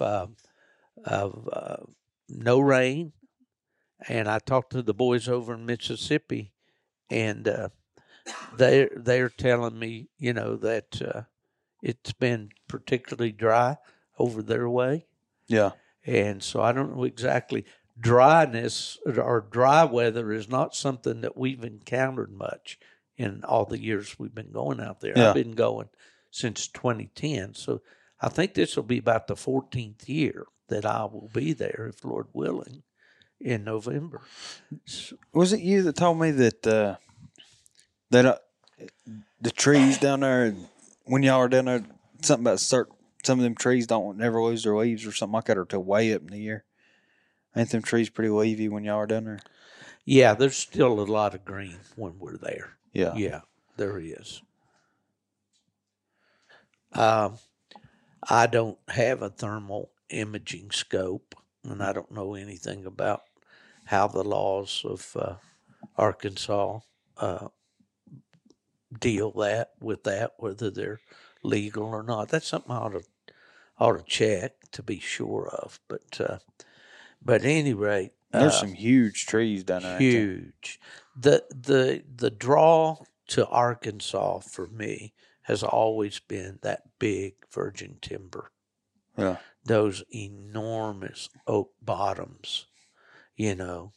no rain. And I talked to the boys over in Mississippi, and they're telling me, that it's been particularly dry over their way. Yeah. And so I don't know exactly. Dryness or dry weather is not something that we've encountered much in all the years we've been going out there. Yeah. I've been going since 2010. So I think this will be about the 14th year that I will be there, if Lord willing, in November. Was it you that told me that the trees down there, when y'all are down there, something about some of them trees don't never lose their leaves or something like that, or till way up in the year? Ain't them trees pretty leafy when y'all are down there? Yeah, there's still a lot of green when we're there. Yeah. Yeah, there is. I don't have a thermal imaging scope, and I don't know anything about how the laws of Arkansas deal with that, whether they're legal or not. That's something I ought to check to be sure of. But at any rate, there's some huge trees down there. Huge. The draw to Arkansas for me has always been that big virgin timber. Yeah. Those enormous oak bottoms, and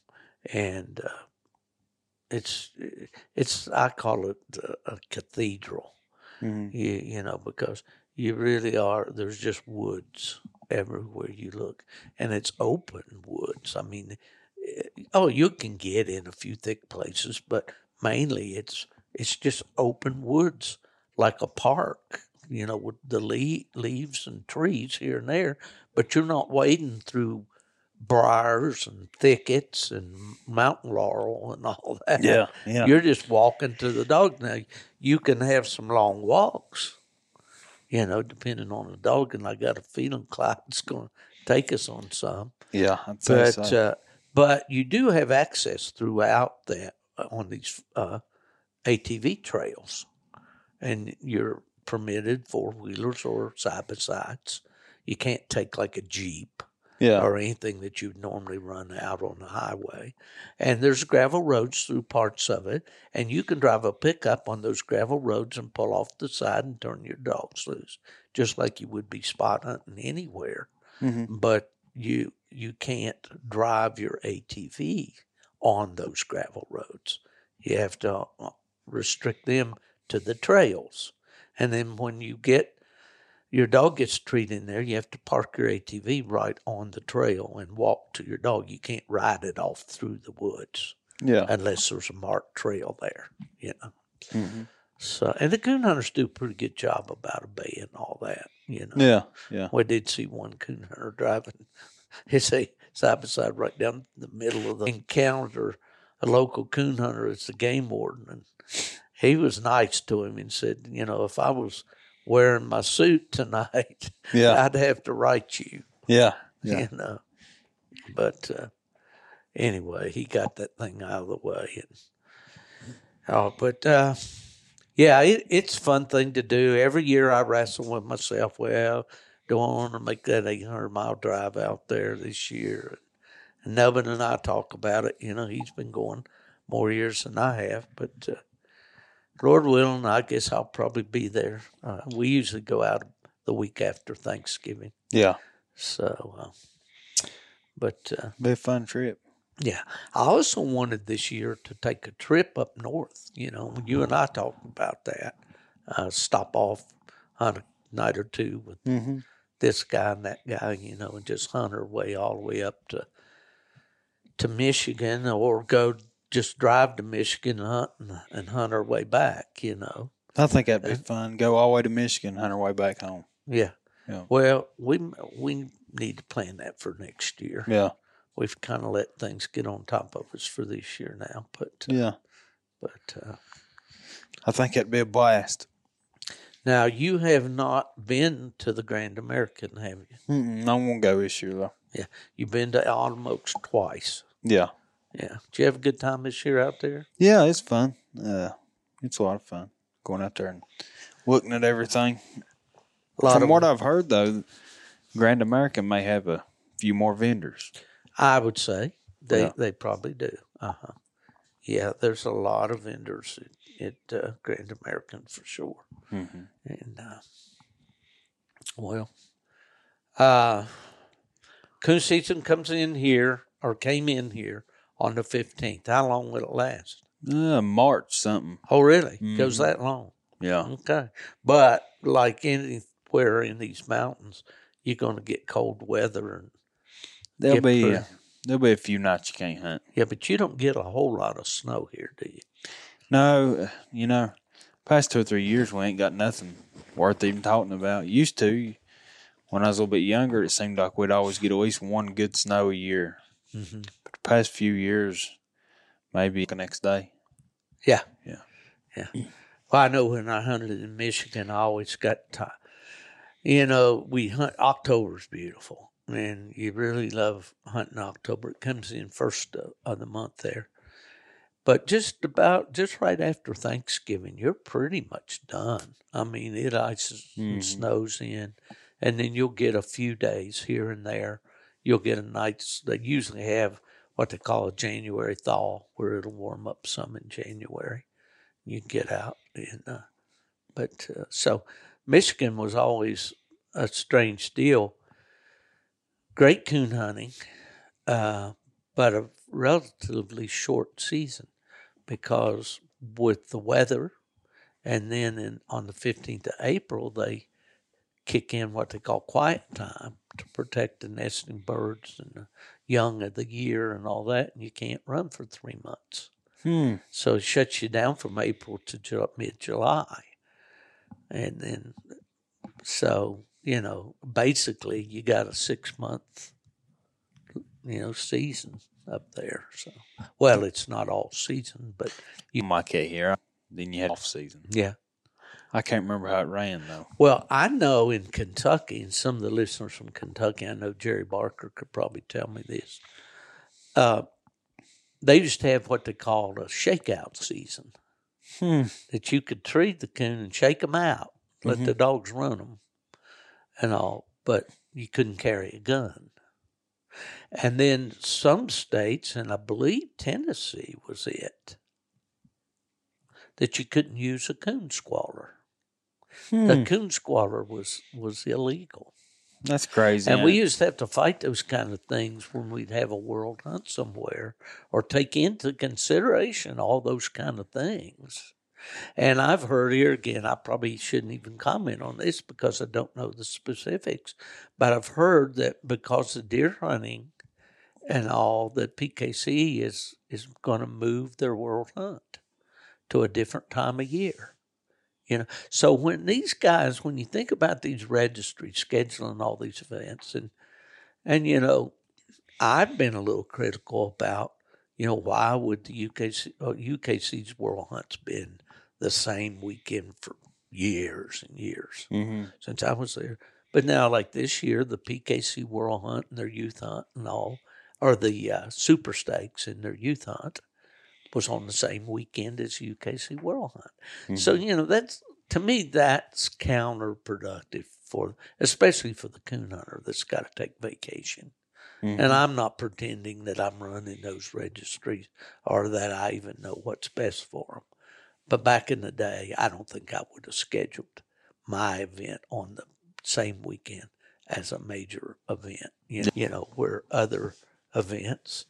it's I call it a cathedral, because you really are. There's just woods everywhere you look, and it's open woods. I mean, you can get in a few thick places, but mainly it's just open woods, like a park, with the leaves and trees here and there, but you're not wading through briars and thickets and mountain laurel and all that. Yeah, yeah. You're just walking to the dog. Now, you can have some long walks, depending on the dog, and I got a feeling Clyde's going to take us on some. Yeah, I'd say so. But you do have access throughout that on these ATV trails, and you're permitted four-wheelers or side-by-sides. You can't take like a Jeep or anything that you'd normally run out on the highway. And there's gravel roads through parts of it, and you can drive a pickup on those gravel roads and pull off the side and turn your dogs loose, just like you would be spot hunting anywhere. Mm-hmm. But you can't drive your ATV on those gravel roads. You have to restrict them to the trails. And then when your dog gets treated in there, you have to park your ATV right on the trail and walk to your dog. You can't ride it off through the woods unless there's a marked trail there, Mm-hmm. So, and the coon hunters do a pretty good job about obeying all that, Yeah, yeah. We did see one coon hunter driving his side-by-side right down the middle of the encounter, a local coon hunter as the game warden, and he was nice to him and said, if I was wearing my suit tonight, I'd have to write you. Yeah. But anyway, he got that thing out of the way. It's a fun thing to do. Every year I wrestle with myself. Well, do I want to make that 800-mile drive out there this year? And Nubbin and I talk about it. He's been going more years than I have, but Lord willing, I guess I'll probably be there. We usually go out the week after Thanksgiving. Yeah. So, be a fun trip. Yeah. I also wanted this year to take a trip up north. When you and I talked about that, stop off on a night or two with this guy and that guy, you know, and just hunt our way all the way up to Michigan, or just drive to Michigan and hunt our way back, you know. I think that'd be fun. Go all the way to Michigan, hunt our way back home. Yeah. Yeah. Well, we need to plan that for next year. Yeah. We've kind of let things get on top of us for this year now, but I think that'd be a blast. Now, you have not been to the Grand American, have you? I won't go this year though. Yeah, you've been to Autumn Oaks twice. Yeah. Yeah. Did you have a good time this year out there? Yeah, it's fun. It's a lot of fun going out there and looking at everything. From what I've heard, though, Grand American may have a few more vendors. I would say they probably do. Yeah, there's a lot of vendors at Grand American for sure. Mm-hmm. And coon season came in here on the 15th. How long will it last? March something. Oh, really? Mm-hmm. Goes that long? Yeah. Okay. But like anywhere in these mountains, you're going to get cold weather, and There'll be a few nights you can't hunt. yeah, but you don't get a whole lot of snow here, do you? No, past 2 or 3 years we ain't got nothing worth even talking about. Used to, when I was a little bit younger, it seemed like we'd always get at least one good snow a year. Mm-hmm. But the past few years, maybe the next day. Yeah. Yeah. Yeah. Well, I know when I hunted in Michigan, I always got time. You know, October's beautiful, and you really love hunting October. It comes in first of the month there. But just right after Thanksgiving, you're pretty much done. I mean, it ices and snows in, and then you'll get a few days here and there. You'll get a night. They usually have what they call a January thaw, where it'll warm up some in January. You can get out. So Michigan was always a strange deal. Great coon hunting, but a relatively short season, because with the weather, and then on the 15th of April, they kick in what they call quiet time to protect the nesting birds and the young of the year and all that, and you can't run for 3 months. So it shuts you down from April to mid-July. And then, so, basically you got a 6-month, season up there. So, well, it's not all season, but You might get here, then you had off season. yeah. I can't remember how it ran, though. Well, I know in Kentucky, and some of the listeners from Kentucky, I know Jerry Barker could probably tell me this. They used to have what they called a shakeout season, that you could treat the coon and shake them out, let the dogs run them and all, but you couldn't carry a gun. And then some states, and I believe Tennessee was it, that you couldn't use a coon squaller. The coon squaller was illegal. That's crazy. And we used to have to fight those kind of things when we'd have a world hunt somewhere, or take into consideration all those kind of things. And I've heard here again, I probably shouldn't even comment on this because I don't know the specifics, but I've heard that because of deer hunting and all, that PKC is going to move their world hunt to a different time of year. So when these guys, when you think about these registries scheduling all these events, and I've been a little critical about, why would the UKC's World Hunts been the same weekend for years and years since I was there. But now, like this year, the PKC World Hunt and their youth hunt and all, or the Super Stakes and their youth hunt, was on the same weekend as UKC World Hunt. So, that's, to me, that's counterproductive especially for the coon hunter that's got to take vacation. And I'm not pretending that I'm running those registries or that I even know what's best for them. But back in the day, I don't think I would have scheduled my event on the same weekend as a major event, where other events,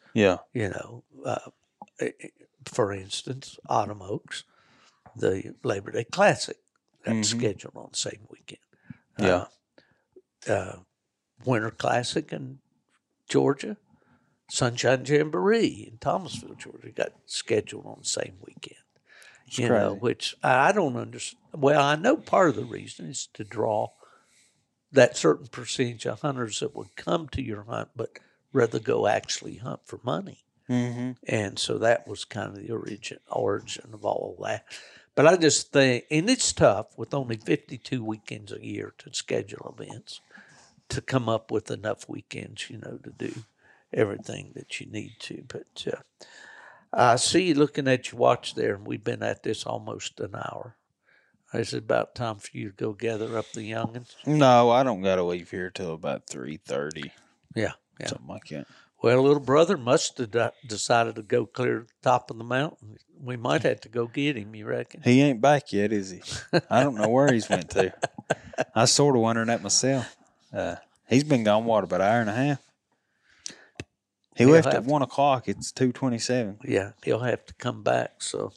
for instance, Autumn Oaks, the Labor Day Classic, that's scheduled on the same weekend. Winter Classic in Georgia, Sunshine Jamboree in Thomasville, Georgia, got scheduled on the same weekend. It's You crazy. know, which I don't understand. Well, I know part of the reason is to draw that certain percentage of hunters that would come to your hunt, but rather go actually hunt for money. Mm-hmm. And so that was kind of the origin of all of that. But I just think, and it's tough with only 52 weekends a year to schedule events, to come up with enough weekends, you know, to do everything that you need to. But I see you looking at your watch there, and we've been at this almost an hour. Is it about time for you to go gather up the youngins? No, I don't got to leave here till about 3:30. Yeah. Something like that. Well, little brother must have decided to go clear to the top of the mountain. We might have to go get him, you reckon? He ain't back yet, is he? I don't know where he's went to. I sort of wondering that myself. He's been gone, about an hour and a half? He left at 1 o'clock. It's 2:27. Yeah, he'll have to come back, so.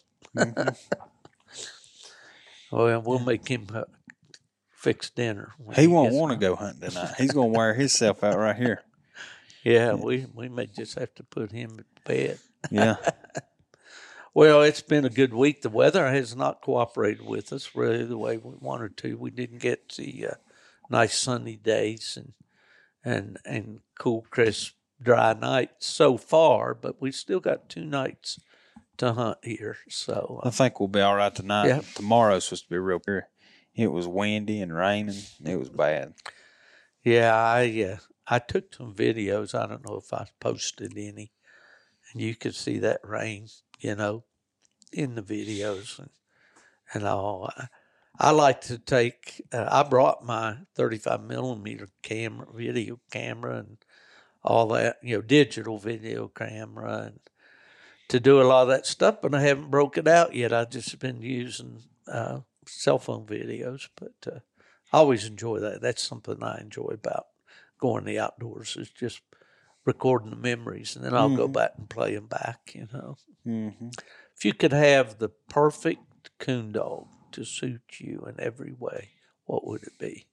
Well, we'll make him fix dinner. He won't want to go hunting tonight. He's going to wear himself out right here. Yeah, we may just have to put him to bed. Yeah. Well, it's been a good week. The weather has not cooperated with us really the way we wanted to. We didn't get the nice sunny days and cool, crisp, dry nights so far, but we still got 2 nights to hunt here. So I think we'll be all right tonight. Yeah. Tomorrow's supposed to be real clear. It was windy and raining. It was bad. yeah, I took some videos. I don't know if I posted any, and you could see that rain, you know, in the videos and all. I like to take. I brought my 35 millimeter video camera, and all that, you know, digital video camera, and to do a lot of that stuff, but I haven't broke it out yet. I've just been using cell phone videos, but I always enjoy that. That's something I enjoy about going in the outdoors, is just recording the memories, and then I'll go back and play them back, you know. Mm-hmm. If you could have the perfect coon dog to suit you in every way, what would it be?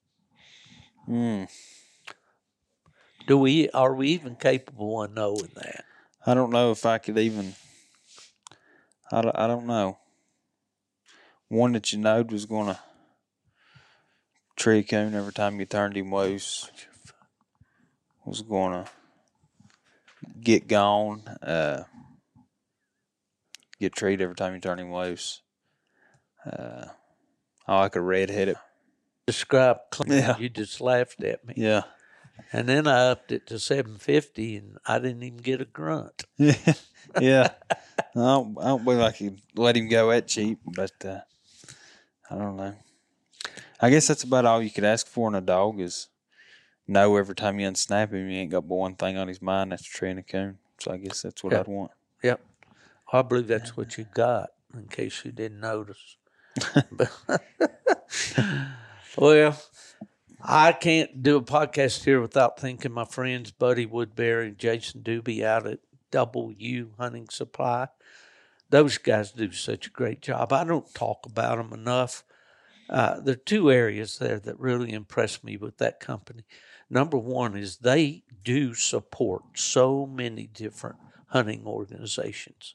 Are we even capable of knowing that? I don't know if I could even. I don't know. One that you knowed was going to tree coon every time you turned him loose. Was going to get gone. Get treed every time you turn him loose. I like a red-headed. Describe clean. Yeah. You just laughed at me. Yeah. And then I upped it to 750, and I didn't even get a grunt. Yeah. Yeah. I don't believe I could let him go that cheap, but I don't know. I guess that's about all you could ask for in a dog, is know every time you unsnap him, he ain't got but one thing on his mind, that's treeing a coon. So I guess that's what I'd want. Yep. I believe that's what you got, in case you didn't notice. Well, I can't do a podcast here without thanking my friends Buddy Woodbury and Jason Doobie out at W Hunting Supply. Those guys do such a great job. I don't talk about them enough. There are 2 areas there that really impress me with that company. Number one is they do support so many different hunting organizations.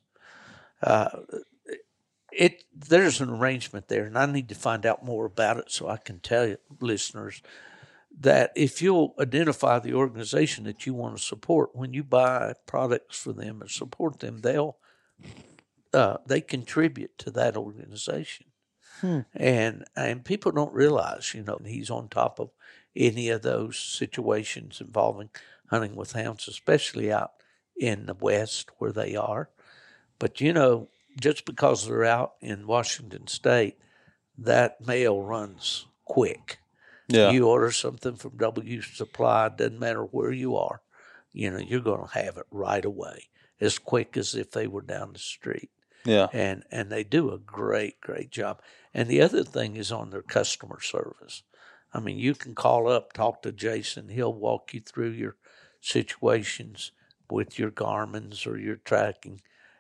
There's an arrangement there, and I need to find out more about it so I can tell you, listeners, that if you'll identify the organization that you want to support, when you buy products for them and support them, they contribute to that organization. And people don't realize, you know, he's on top of any of those situations involving hunting with hounds, especially out in the West where they are. But, you know, just because they're out in Washington State, that mail runs quick. Yeah. You order something from W Supply, doesn't matter where you are, you know, you're going to have it right away, as quick as if they were down the street. Yeah. And they do a great, great job. And the other thing is on their customer service. I mean, you can call up, talk to Jason. He'll walk you through your situations with your Garmin's or your tracking,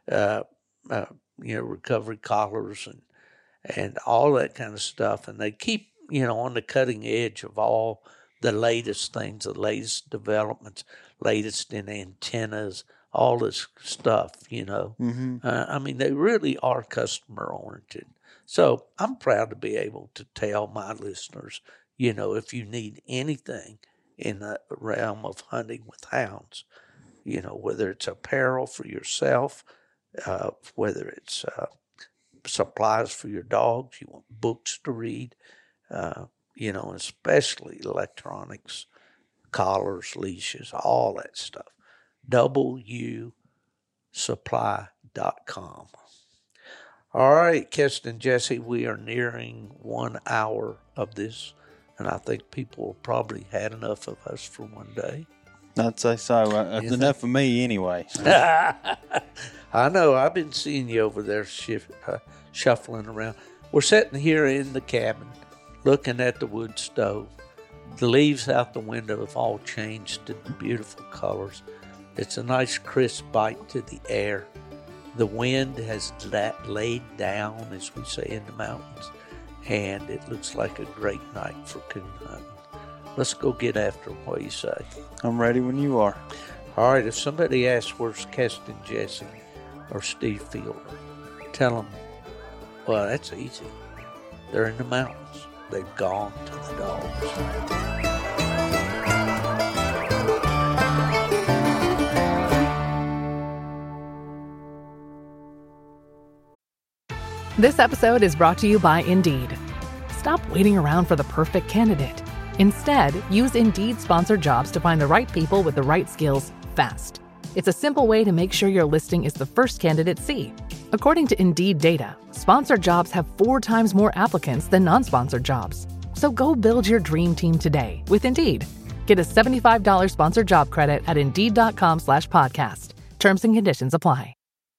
recovery collars and all that kind of stuff. And they keep, you know, on the cutting edge of all the latest things, the latest developments, latest in antennas, all this stuff, you know. I mean, they really are customer-oriented. So I'm proud to be able to tell my listeners, you know, if you need anything in the realm of hunting with hounds, you know, whether it's apparel for yourself, whether it's supplies for your dogs, you want books to read, you know, especially electronics, collars, leashes, all that stuff. WSupply.com. All right, Keston and Jesse, we are nearing 1 hour of this, and I think people have probably had enough of us for one day. I'd say so. That's enough for me anyway. I know. I've been seeing you over there shuffling around. We're sitting here in the cabin looking at the wood stove. The leaves out the window have all changed to beautiful colors. It's a nice crisp bite to the air. The wind has laid down, as we say in the mountains, and it looks like a great night for coon hunting. Let's go get after them. What do you say? I'm ready when you are. All right, if somebody asks where's Keston Jesse or Steve Fielder, tell them, well, that's easy. They're in the mountains. They've gone to the dogs. This episode is brought to you by Indeed. Stop waiting around for the perfect candidate. Instead, use Indeed sponsored jobs to find the right people with the right skills fast. It's a simple way to make sure your listing is the first candidates see. According to Indeed data, sponsored jobs have 4 times more applicants than non-sponsored jobs. So go build your dream team today with Indeed. Get a $75 sponsored job credit at Indeed.com/podcast. Terms and conditions apply.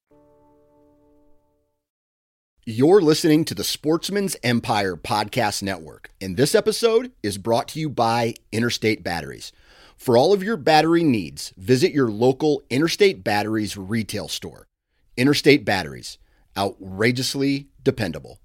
You're listening to the Sportsman's Empire Podcast Network, and this episode is brought to you by Interstate Batteries. For all of your battery needs, visit your local Interstate Batteries retail store. Interstate Batteries, outrageously dependable.